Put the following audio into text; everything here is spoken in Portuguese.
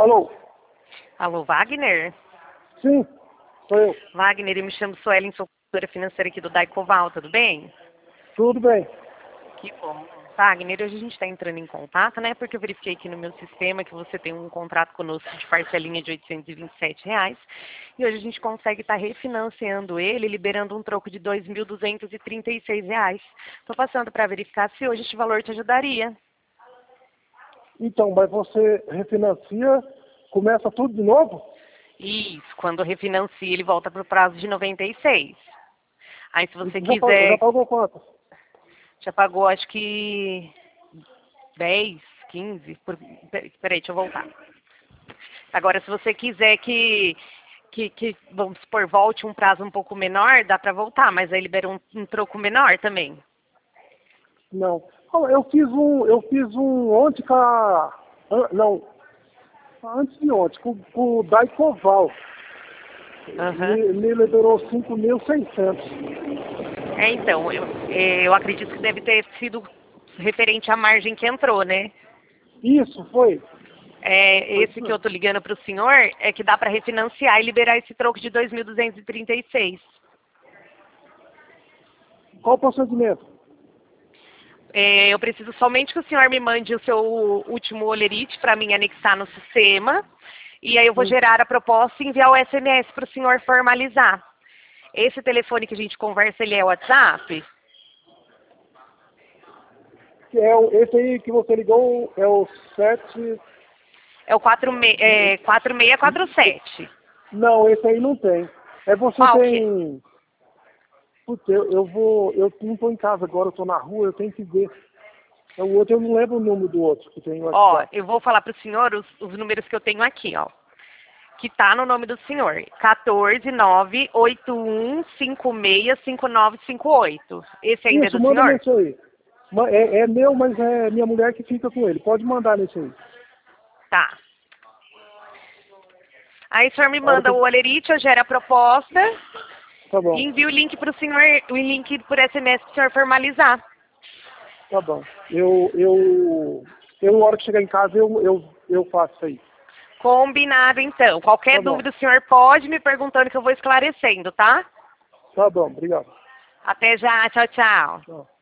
Alô? Alô, Wagner? Sim, sou eu. Wagner, eu me chamo Suelen, sou consultora financeira aqui do Daicoval, tudo bem? Tudo bem. Que bom. Wagner, hoje a gente está entrando em contato, né? Porque eu verifiquei aqui no meu sistema que você tem um contrato conosco de parcelinha de R$ 827. E hoje a gente consegue estar refinanciando ele, liberando um troco de R$ 2.236. Estou passando para verificar se hoje este valor te ajudaria. Então, mas você refinancia, começa tudo de novo? Isso, quando refinancia, ele volta para o prazo de 96. Aí, se você Já quiser... pagou quanto? Já pagou, acho que 10, 15. Peraí, deixa eu voltar. Agora, se você quiser que vamos supor, volte um prazo um pouco menor, dá para voltar, mas aí libera um troco menor também. Não. Oh, eu fiz um ontem com a... Não, antes de ontem, com o Daicoval. Aham. Me liberou 5.600. Então, eu acredito que deve ter sido referente à margem que entrou, né? Isso, foi. Foi Esse isso que eu mesmo. tô ligando para o senhor é que dá para refinanciar e liberar esse troco de 2.236. Qual o procedimento? Eu preciso somente que o senhor me mande o seu último olerite para mim anexar no sistema. E aí eu vou Sim. gerar a proposta e enviar o SMS para o senhor formalizar. Esse telefone que a gente conversa, ele é o WhatsApp? Esse aí que você ligou é o 7... É o 4647. Não, esse aí não tem. Você Qual que é? tem... Putz, eu não estou em casa agora, eu estou na rua, eu tenho que ver. O outro eu não lembro o número do outro que tem no Ó, WhatsApp. eu vou falar para o senhor os números que eu tenho aqui, ó. Que tá no nome do senhor. 14981565958. Esse ainda é Isso, do manda senhor? nesse aí. É meu, mas é minha mulher que fica com ele. Pode mandar nesse aí. Tá. Aí o senhor me A hora que manda o olerite, eu gero a proposta Tá e bom, envio o link para o senhor, o link por SMS para o senhor formalizar. tá bom. A hora que chegar em casa, eu faço isso aí. Combinado, então. Qualquer Tá bom, dúvida o senhor pode me perguntando que eu vou esclarecendo, tá? tá bom, obrigado. Até já. Tchau, tchau. Tchau.